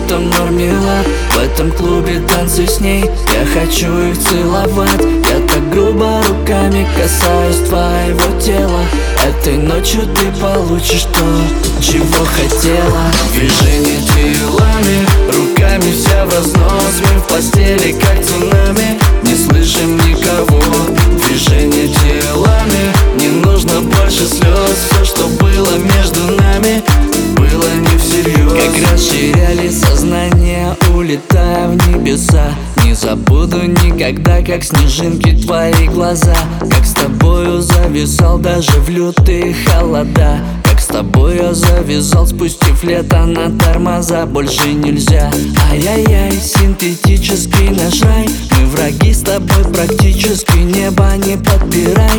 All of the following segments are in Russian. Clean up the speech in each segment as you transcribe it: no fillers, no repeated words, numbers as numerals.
этом норме лад. В этом клубе танцы с ней, я хочу их целовать. Я так грубо руками касаюсь твоего тела. Этой ночью ты получишь то, чего хотела. Движение телами, руками вся в разнос. Мы в постели как цунами, не слышим никого. Движение телами, не нужно больше слез. Все, что было между нами, было не всерьез. Как расширяли сознание, улетая в небеса. Не забуду никогда, как снежинки твои глаза. Как с тобою зависал даже в лютые холода. Как с тобой я завязал, спустив лето на тормоза. Больше нельзя, ай-яй-яй, синтетический наш рай. Мы враги с тобой практически, небо не подпирай.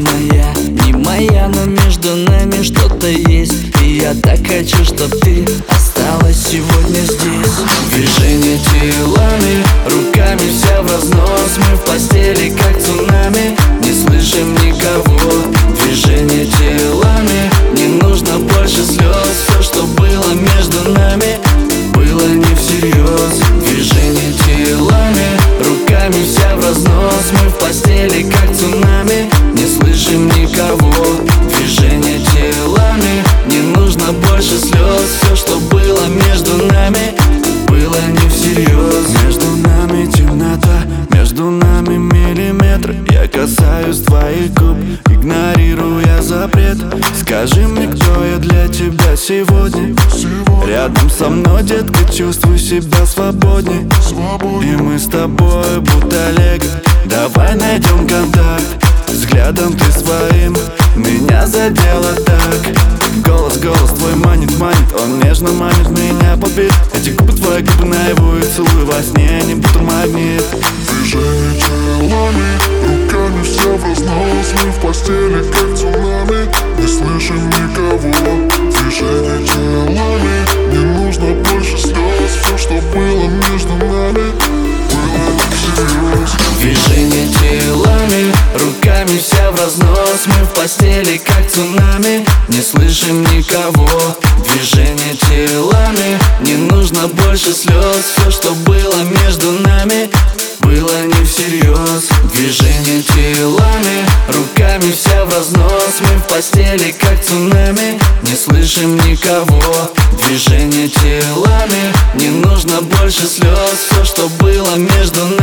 Не моя, но между нами что-то есть. И я так хочу, чтоб ты осталась сегодня здесь. Движение телами, руками вся в разнос. Мы в постели как цунами, не слышим никого. Движение телами, не нужно больше слез. Все, что было между нами, было не всерьез. Движение телами, руками вся в разнос. Мы в постели как цунами, не слышим никого. Движение телами, не нужно больше слез. Все, что было между нами, было не всерьез. Между нами темнота, между нами миллиметры. Я касаюсь твоих губ, игнорируя запрет. Скажи мне, кто я для тебя сегодня. Рядом со мной, детка, чувствуй себя свободней. И мы с тобой будто лего. Давай найдем контакт. Взглядом ты своим меня задела так. Голос твой манит, он нежно манит меня под бит. Эти губы твои, губы наяву и целую во сне, не будто магнит. Движение телами, руками все в разнос. Мы в постели как цунами, не слышим никого. Движение телами, не нужно больше слез. Все, что было между нами, было не всерьез. Движение телами, руками вся в разнос. Мы в постели как цунами, не слышим никого. Движение телами, не нужно больше слез. Все, что было между нами, было не всерьез. Движение телами, руками вся в разнос. Мы в постели как цунами, не слышим никого. Движение телами, не нужно больше слез. Все, что было между нами,